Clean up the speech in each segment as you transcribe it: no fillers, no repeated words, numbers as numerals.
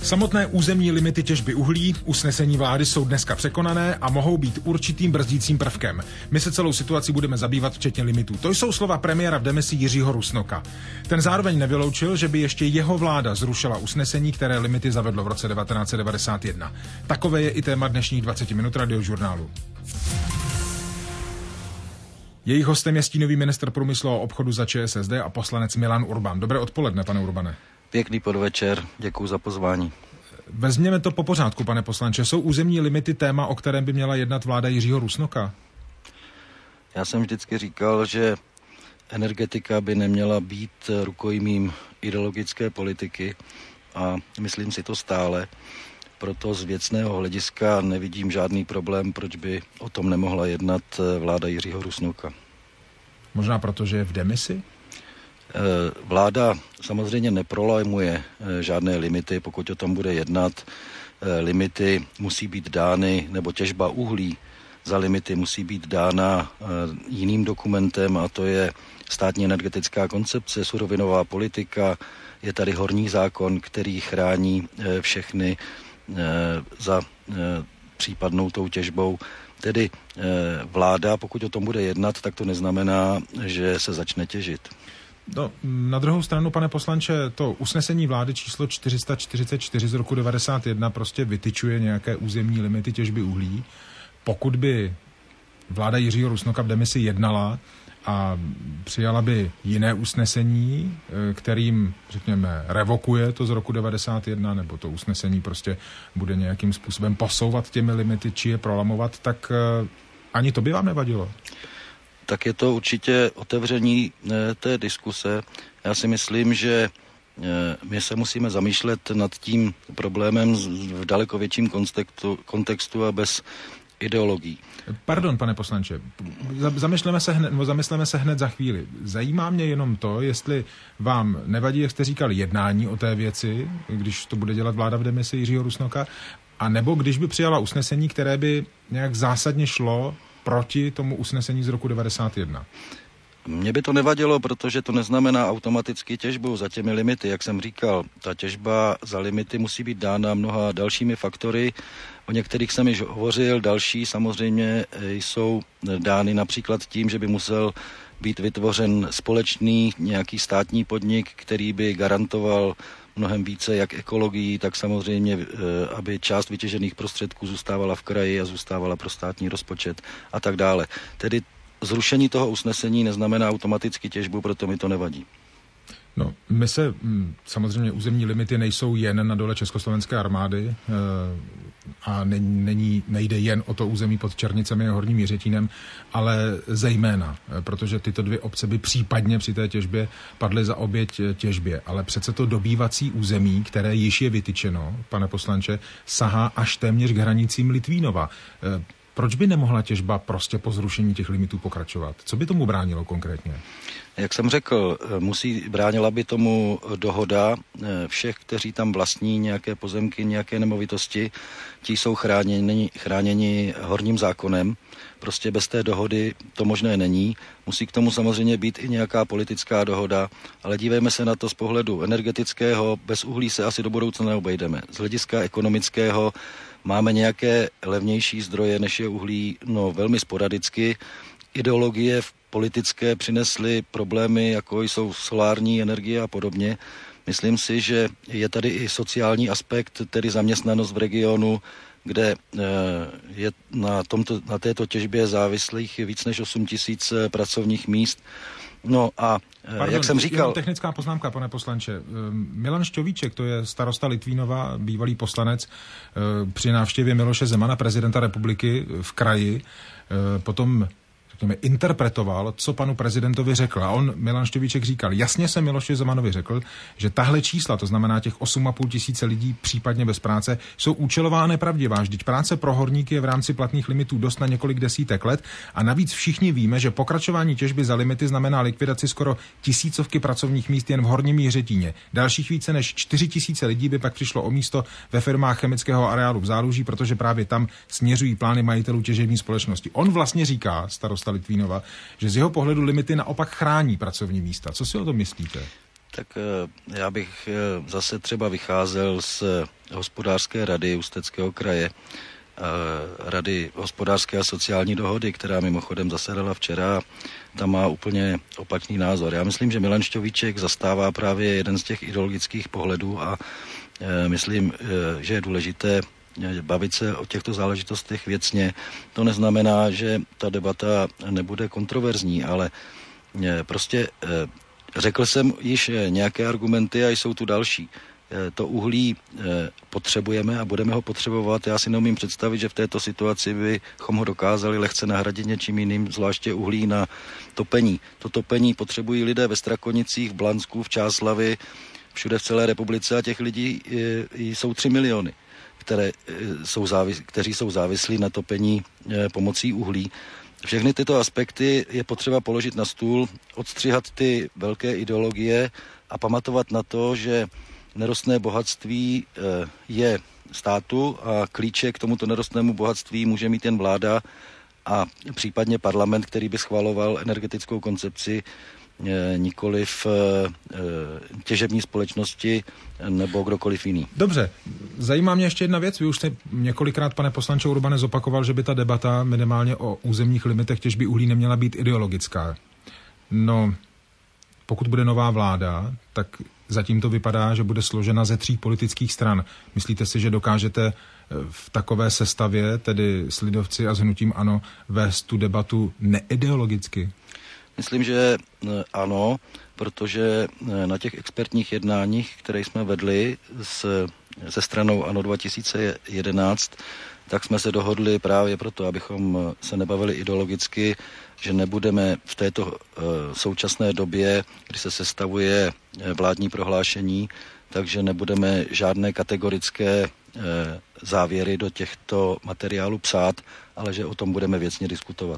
Samotné územní limity těžby uhlí, usnesení vlády jsou dneska překonané a mohou být určitým brzdícím prvkem. My se celou situací budeme zabývat včetně limitů. To jsou slova premiéra v demisi Jiřího Rusnoka. Ten zároveň nevyloučil, že by ještě jeho vláda zrušila usnesení, které limity zavedlo v roce 1991. Takové je i téma dnešních 20 minut Radiožurnálu. Jejich hostem je stínový ministr průmyslu a obchodu za ČSSD a poslanec Milan Urban. Dobré odpoledne, pane Urbane. Pěkný podvečer, děkuji za pozvání. Vezměme to po pořádku, pane poslanče. Jsou územní limity téma, o kterém by měla jednat vláda Jiřího Rusnoka? Já jsem vždycky říkal, že energetika by neměla být rukojmím ideologické politiky a myslím si to stále. Proto z věcného hlediska nevidím žádný problém, proč by o tom nemohla jednat vláda Jiřího Rusnoka. Možná proto, že je v demisi? Vláda samozřejmě neprolajmuje žádné limity, pokud o tom bude jednat. Limity musí být dány, nebo těžba uhlí za limity musí být dána jiným dokumentem, a to je státní energetická koncepce, surovinová politika. Je tady horní zákon, který chrání všechny za případnou tou těžbou. Tedy vláda, pokud o tom bude jednat, tak to neznamená, že se začne těžit. No, na druhou stranu, pane poslanče, to usnesení vlády číslo 444 z roku 1991 prostě vytyčuje nějaké územní limity těžby uhlí. Pokud by vláda Jiřího Rusnoka v demisi jednala a přijala by jiné usnesení, kterým, řekněme, revokuje to z roku 1991, nebo to usnesení prostě bude nějakým způsobem posouvat těmi limity, či je prolamovat, tak ani to by vám nevadilo? Tak je to určitě otevření té diskuse. Já si myslím, že my se musíme zamýšlet nad tím problémem v daleko větším kontextu a bez ideologií. Pardon, pane poslanče, zamysleme se hned za chvíli. Zajímá mě jenom to, jestli vám nevadí, jak jste říkal, jednání o té věci, když to bude dělat vláda v demisi Jiřího Rusnoka, a nebo když by přijala usnesení, které by nějak zásadně šlo proti tomu usnesení z roku 1991. Mně by to nevadilo, protože to neznamená automaticky těžbu za těmi limity. Jak jsem říkal, ta těžba za limity musí být dána mnoha dalšími faktory. O některých jsem již hovořil, další samozřejmě jsou dány například tím, že by musel být vytvořen společný nějaký státní podnik, který by garantoval mnohem více jak ekologii, tak samozřejmě, aby část vytěžených prostředků zůstávala v kraji a zůstávala pro státní rozpočet a tak dále. Tedy zrušení toho usnesení neznamená automaticky těžbu, proto mi to nevadí. No, samozřejmě územní limity nejsou jen na dole Československé armády a nejde jen o to území pod Černicemi a Horním Jiřetínem, ale zejména, protože tyto dvě obce by případně při té těžbě padly za oběť těžbě. Ale přece to dobývací území, které již je vytyčeno, pane poslanče, sahá až téměř k hranicím Litvínova. Proč by nemohla těžba prostě po zrušení těch limitů pokračovat? Co by tomu bránilo konkrétně? Jak jsem řekl, bránila by tomu dohoda všech, kteří tam vlastní nějaké pozemky, nějaké nemovitosti. Ti jsou chráněni horním zákonem. Prostě bez té dohody to možné není. Musí k tomu samozřejmě být i nějaká politická dohoda, ale dívejme se na to z pohledu energetického. Bez uhlí se asi do budoucna neobejdeme. Z hlediska ekonomického máme nějaké levnější zdroje, než je uhlí, velmi sporadicky. Ideologie politické přinesly problémy, jako jsou solární energie a podobně. Myslím si, že je tady i sociální aspekt, tedy zaměstnanost v regionu, kde je na této těžbě závislých víc než 8 000 pracovních míst. No a jak jsem říkal... Technická poznámka, pane poslanče. Milan Šťovíček, to je starosta Litvínova, bývalý poslanec, při návštěvě Miloše Zemana, prezidenta republiky v kraji, potom interpretoval, co panu prezidentovi řekl. A Milan Šťovíček říkal, jasně jsem Miloši Zemanovi řekl, že tahle čísla, to znamená těch 8,5 tisíce lidí případně bez práce, jsou účelová a nepravdivá. Vždyť práce pro horníky je v rámci platných limitů dost na několik desítek let a navíc všichni víme, že pokračování těžby za limity znamená likvidaci skoro tisícovky pracovních míst jen v Horním Jiřetíně. Dalších více než 4 000 lidí by pak přišlo o místo ve firmách chemického areálu v Záluží, protože právě tam směřují plány majitelů těžební společnosti. On vlastně říká, starosta Litvínova, že z jeho pohledu limity naopak chrání pracovní místa. Co si o tom myslíte? Tak já bych zase třeba vycházel z hospodářské rady Ústeckého kraje, Rady hospodářské a sociální dohody, která mimochodem zasedala včera, tam má úplně opačný názor. Já myslím, že Milan Šťovíček zastává právě jeden z těch ideologických pohledů a myslím, že je důležité bavit se o těchto záležitostech věcně. To neznamená, že ta debata nebude kontroverzní, ale prostě řekl jsem již nějaké argumenty a jsou tu další. To uhlí potřebujeme a budeme ho potřebovat. Já si neumím představit, že v této situaci bychom ho dokázali lehce nahradit něčím jiným, zvláště uhlí na topení. To topení potřebují lidé ve Strakonicích, v Blansku, v Čáslavi, všude v celé republice a těch lidí jsou 3 miliony, kteří jsou závislí na topení pomocí uhlí. Všechny tyto aspekty je potřeba položit na stůl, odstřihat ty velké ideologie a pamatovat na to, že nerostné bohatství je státu a klíče k tomuto nerostnému bohatství může mít jen vláda a případně parlament, který by schvaloval energetickou koncepci, nikoliv těžební společnosti nebo kdokoliv jiný. Dobře, zajímá mě ještě jedna věc. Vy už jste několikrát, pane poslanče Urbane, zopakoval, že by ta debata minimálně o územních limitech těžby uhlí neměla být ideologická. No, pokud bude nová vláda, tak zatím to vypadá, že bude složena ze 3 politických stran. Myslíte si, že dokážete v takové sestavě, tedy s lidovci a s hnutím ANO, vést tu debatu neideologicky? Myslím, že ano, protože na těch expertních jednáních, které jsme vedli se stranou ANO 2011, tak jsme se dohodli právě proto, abychom se nebavili ideologicky, že nebudeme v této současné době, kdy se sestavuje vládní prohlášení, takže nebudeme žádné kategorické závěry do těchto materiálů psát, ale že o tom budeme věcně diskutovat.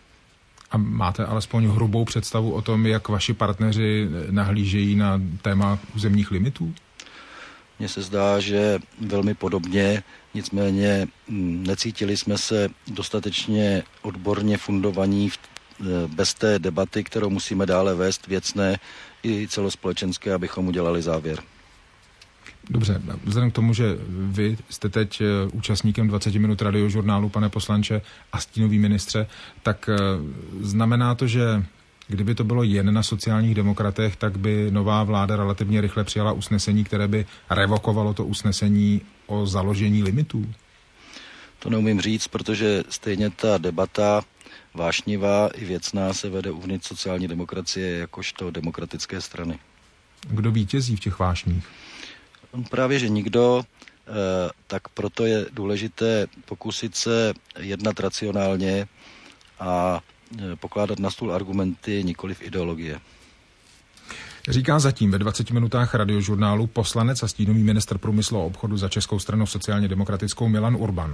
A máte alespoň hrubou představu o tom, jak vaši partneři nahlížejí na téma územních limitů? Mně se zdá, že velmi podobně, nicméně necítili jsme se dostatečně odborně fundovaní bez té debaty, kterou musíme dále vést, věcné i celospolečenské, abychom udělali závěr. Dobře, vzhledem k tomu, že vy jste teď účastníkem 20 minut radiožurnálu, pane poslanče a stínový ministře, tak znamená to, že kdyby to bylo jen na sociálních demokratech, tak by nová vláda relativně rychle přijala usnesení, které by revokovalo to usnesení o založení limitů? To neumím říct, protože stejně ta debata vášnivá i věcná se vede uvnitř sociální demokracie jakožto demokratické strany. Kdo vítězí v těch vášních? Právě, že nikdo, tak proto je důležité pokusit se jednat racionálně a pokládat na stůl argumenty, nikoliv ideologie. Říká zatím ve 20 minutách radiožurnálu poslanec a stínový ministr průmyslu a obchodu za Českou stranu sociálně demokratickou Milan Urban.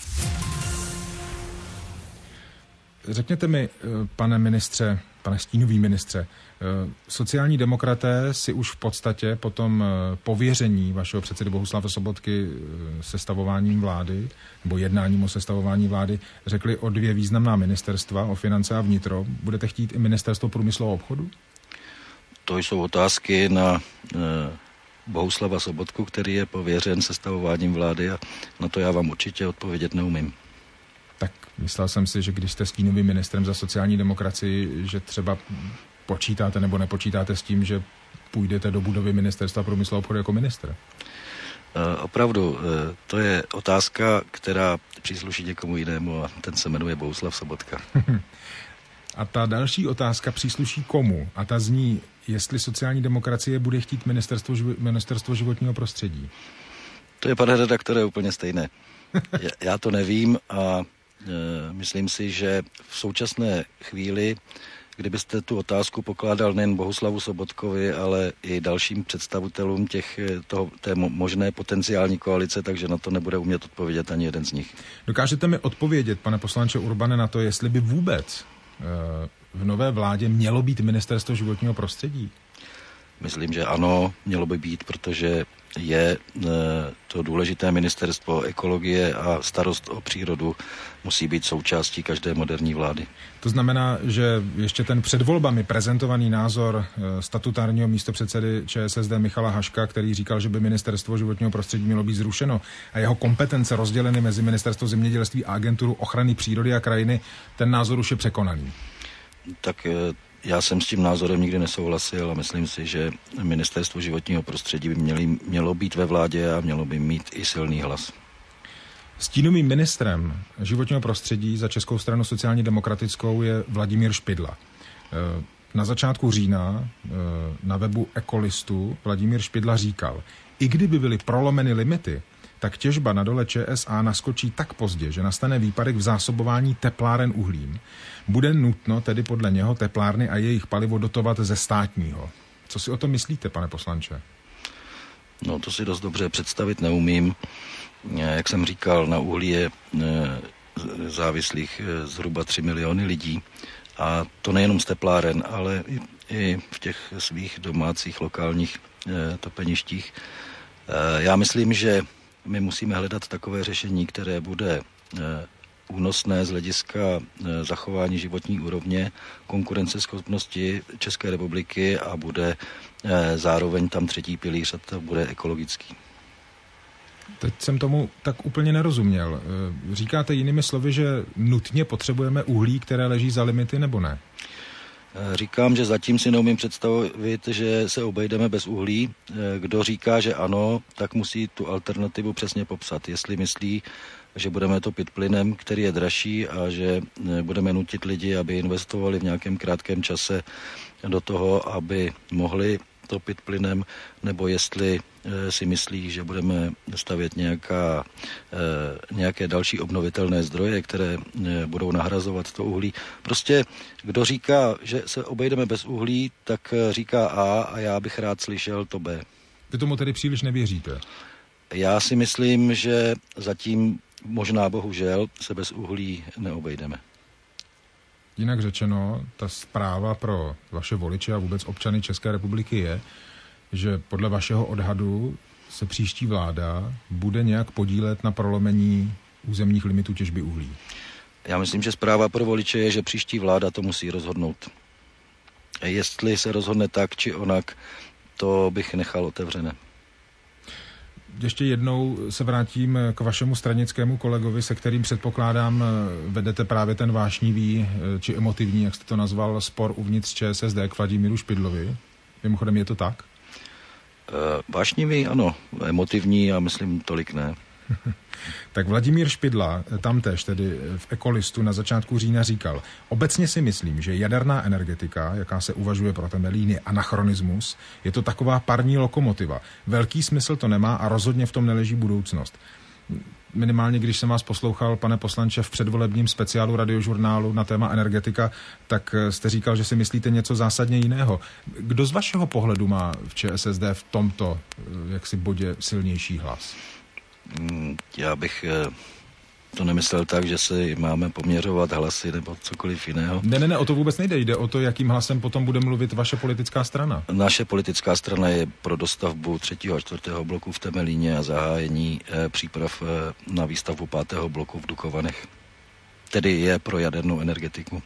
Řekněte mi, pane ministře, pane stínový ministře, sociální demokraté si už v podstatě po tom pověření vašeho předsedy Bohuslava Sobotky sestavováním vlády, nebo jednáním o sestavování vlády, řekli o 2 významná ministerstva, o finance a vnitro. Budete chtít i ministerstvo průmyslu a obchodu? To jsou otázky na Bohuslava Sobotku, který je pověřen sestavováním vlády a na to já vám určitě odpovědět neumím. Tak myslel jsem si, že když jste stínovým ministrem za sociální demokracii, že třeba počítáte nebo nepočítáte s tím, že půjdete do budovy ministerstva průmyslu a obchodu jako ministr. Opravdu, to je otázka, která přísluší někomu jinému a ten se jmenuje Bohuslav Sobotka. A ta další otázka přísluší komu? A ta zní, jestli sociální demokracie bude chtít ministerstvo životního prostředí. To je, pane redaktore, úplně stejné. Já to nevím a myslím si, že v současné chvíli, kdybyste tu otázku pokládal nejen Bohuslavu Sobotkovi, ale i dalším představitelům té možné potenciální koalice, takže na to nebude umět odpovědět ani jeden z nich. Dokážete mi odpovědět, pane poslanče Urbane, na to, jestli by vůbec v nové vládě mělo být ministerstvo životního prostředí? Myslím, že ano, mělo by být, protože je to důležité ministerstvo ekologie a starost o přírodu musí být součástí každé moderní vlády. To znamená, že ještě ten před volbami prezentovaný názor statutárního místopředsedy ČSSD Michala Haška, který říkal, že by ministerstvo životního prostředí mělo být zrušeno a jeho kompetence rozděleny mezi ministerstvo zemědělství a agenturu ochrany přírody a krajiny, ten názor už je překonaný. Tak já jsem s tím názorem nikdy nesouhlasil a myslím si, že ministerstvo životního prostředí by mělo být ve vládě a mělo by mít i silný hlas. Stínovým ministrem životního prostředí za Českou stranu sociálně demokratickou je Vladimír Špidla. Na začátku října na webu Ekolistu Vladimír Špidla říkal, i kdyby byly prolomeny limity, tak těžba na dole ČSA naskočí tak pozdě, že nastane výpadek v zásobování tepláren uhlím. Bude nutno tedy podle něho teplárny a jejich palivo dotovat ze státního. Co si o tom myslíte, pane poslanče? No, to si dost dobře představit neumím. Jak jsem říkal, na uhlí je závislých zhruba 3 miliony lidí. A to nejenom z tepláren, ale i v těch svých domácích lokálních topeništích. Já myslím, že my musíme hledat takové řešení, které bude únosné z hlediska zachování životní úrovně, konkurenceschopnosti České republiky a bude zároveň tam třetí pilíř a to bude ekologický. Teď jsem tomu tak úplně nerozuměl. Říkáte jinými slovy, že nutně potřebujeme uhlí, které leží za limity, nebo ne? Říkám, že zatím si neumím představit, že se obejdeme bez uhlí. Kdo říká, že ano, tak musí tu alternativu přesně popsat. Jestli myslí, že budeme topit plynem, který je dražší a že budeme nutit lidi, aby investovali v nějakém krátkém čase do toho, aby mohli topit plynem, nebo jestli si myslí, že budeme stavět nějaké další obnovitelné zdroje, které budou nahrazovat to uhlí. Prostě kdo říká, že se obejdeme bez uhlí, tak říká A já bych rád slyšel to B. Vy tomu tedy příliš nevěříte? Já si myslím, že zatím možná bohužel se bez uhlí neobejdeme. Jinak řečeno, ta zpráva pro vaše voliče a vůbec občany České republiky je, že podle vašeho odhadu se příští vláda bude nějak podílet na prolomení územních limitů těžby uhlí. Já myslím, že zpráva pro voliče je, že příští vláda to musí rozhodnout. Jestli se rozhodne tak či onak, to bych nechal otevřené. Ještě jednou se vrátím k vašemu stranickému kolegovi, se kterým předpokládám vedete právě ten vášnivý či emotivní, jak jste to nazval, spor uvnitř ČSSD k Vladimíru Špidlovi. Mimochodem je to tak? Vášnivý, ano. Emotivní, já myslím tolik ne. Tak Vladimír Špidla tamtéž tedy v Ekolistu na začátku října říkal: obecně si myslím, že jaderná energetika, jaká se uvažuje pro Temelín, je anachronismus, je to taková parní lokomotiva. Velký smysl to nemá a rozhodně v tom neleží budoucnost. Minimálně, když jsem vás poslouchal, pane poslanče, v předvolebním speciálu Radiožurnálu na téma energetika, tak jste říkal, že si myslíte něco zásadně jiného. Kdo z vašeho pohledu má v ČSSD v tomto jaksi bodě silnější hlas? Já bych to nemyslel tak, že si máme poměřovat hlasy nebo cokoliv jiného. Ne, o to vůbec nejde. Jde o to, jakým hlasem potom bude mluvit vaše politická strana. Naše politická strana je pro dostavbu 3. a 4. bloku v Temelíně a zahájení příprav na výstavbu 5. bloku v Dukovanech. Tedy je pro jadernou energetiku.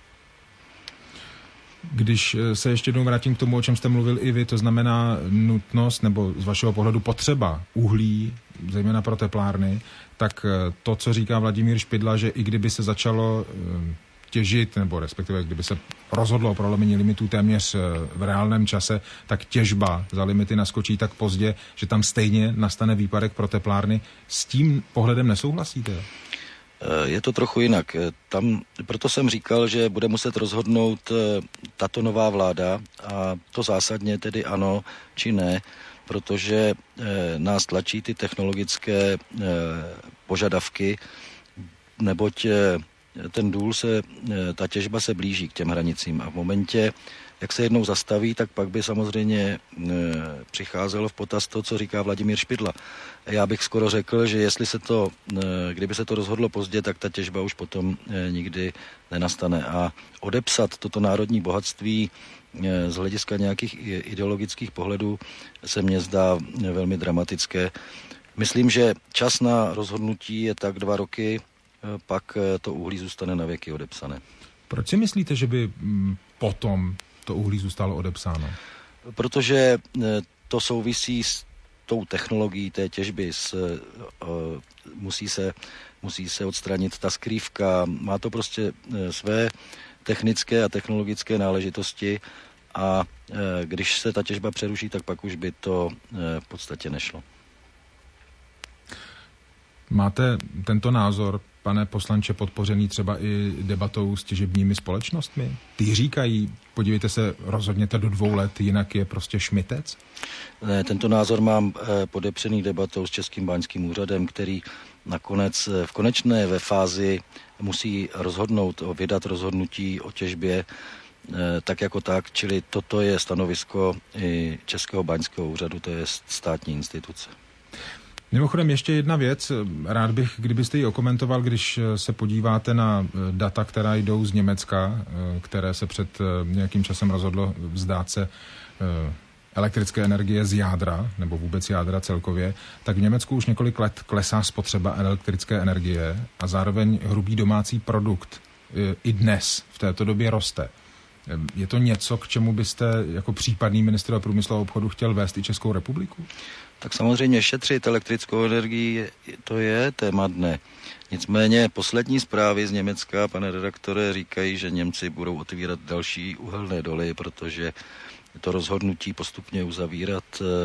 Když se ještě jednou vrátím k tomu, o čem jste mluvil i vy, to znamená nutnost nebo z vašeho pohledu potřeba uhlí, zejména pro teplárny, tak to, co říká Vladimír Špidla, že i kdyby se začalo těžit, nebo respektive kdyby se rozhodlo o prolomení limitů téměř v reálném čase, tak těžba za limity naskočí tak pozdě, že tam stejně nastane výpadek pro teplárny. S tím pohledem nesouhlasíte? Je to trochu jinak. Proto jsem říkal, že bude muset rozhodnout tato nová vláda a to zásadně tedy ano či ne, protože nás tlačí ty technologické požadavky, neboť ten důl ta těžba se blíží k těm hranicím a v momentě, jak se jednou zastaví, tak pak by samozřejmě přicházelo v potaz to, co říká Vladimír Špidla. Já bych skoro řekl, že kdyby se to rozhodlo pozdě, tak ta těžba už potom nikdy nenastane. A odepsat toto národní bohatství z hlediska nějakých ideologických pohledů se mně zdá velmi dramatické. Myslím, že čas na rozhodnutí je tak 2 roky, pak to uhlí zůstane na věky odepsané. Proč si myslíte, že by potom to uhlí zůstalo odepsáno? Protože to souvisí s tou technologií té těžby. Musí se odstranit ta skrývka. Má to prostě své technické a technologické náležitosti a když se ta těžba přeruší, tak pak už by to v podstatě nešlo. Máte tento názor, pane poslanče, podpořený třeba i debatou s těžebními společnostmi? Ty říkají, podívejte se, rozhodněte do 2 let, jinak je prostě šmitec? Ne, tento názor mám podepřený debatou s Českým báňským úřadem, který nakonec v konečné fázi musí vydat rozhodnutí o těžbě tak jako tak, čili toto je stanovisko i Českého báňského úřadu, to je státní instituce. Mimochodem ještě jedna věc, rád bych, kdybyste ji okomentoval, když se podíváte na data, která jdou z Německa, které se před nějakým časem rozhodlo vzdát se elektrické energie z jádra, nebo vůbec jádra celkově, tak v Německu už několik let klesá spotřeba elektrické energie a zároveň hrubý domácí produkt i dnes v této době roste. Je to něco, k čemu byste jako případný ministr průmyslu a obchodu chtěl vést i Českou republiku? Tak samozřejmě šetřit elektrickou energii, to je téma dne. Nicméně poslední zprávy z Německa, pane redaktore, říkají, že Němci budou otvírat další uhelné doly, protože to rozhodnutí postupně uzavírat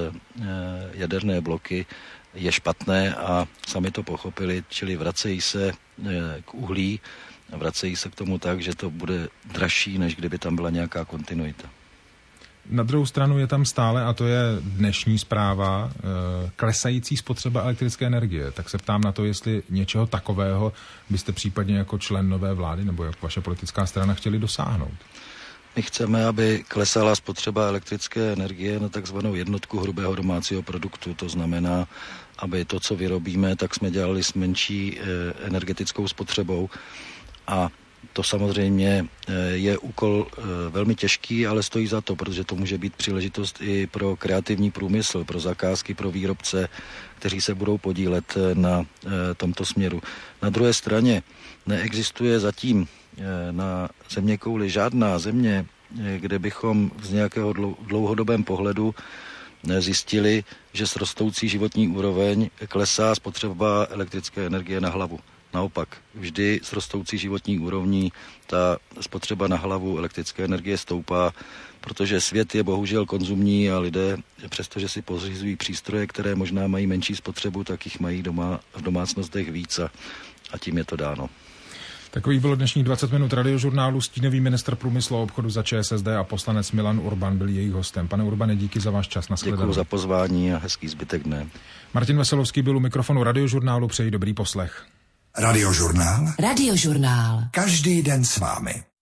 jaderné bloky je špatné a sami to pochopili, čili vracejí se k uhlí a vracejí se k tomu tak, že to bude dražší, než kdyby tam byla nějaká kontinuita. Na druhou stranu je tam stále, a to je dnešní zpráva, klesající spotřeba elektrické energie. Tak se ptám na to, jestli něčeho takového byste případně jako člen nové vlády nebo jako vaše politická strana chtěli dosáhnout. My chceme, aby klesala spotřeba elektrické energie na takzvanou jednotku hrubého domácího produktu. To znamená, aby to, co vyrobíme, tak jsme dělali s menší energetickou spotřebou. A to samozřejmě je úkol velmi těžký, ale stojí za to, protože to může být příležitost i pro kreativní průmysl, pro zakázky, pro výrobce, kteří se budou podílet na tomto směru. Na druhé straně neexistuje zatím na zeměkouli žádná země, kde bychom z nějakého dlouhodobém pohledu zjistili, že s rostoucí životní úroveň klesá spotřeba elektrické energie na hlavu. Naopak, vždy s rostoucí životní úrovní ta spotřeba na hlavu elektrické energie stoupá, protože svět je bohužel konzumní a lidé, přestože si pořizují přístroje, které možná mají menší spotřebu, tak jich mají doma v domácnostech víc a tím je to dáno. Takových bylo dnešních 20 minut Radiožurnálu. Stínový ministr průmyslu a obchodu za ČSSD a poslanec Milan Urban byl jejich hostem. Pane Urbane, díky za váš čas. Nashledanou. Děkuji za pozvání a hezký zbytek dne. Martin Veselovský byl u mikrofonu Radiožurnálu. Přeji dobrý poslech. Radiožurnál. Radiožurnál. Každý den s vámi.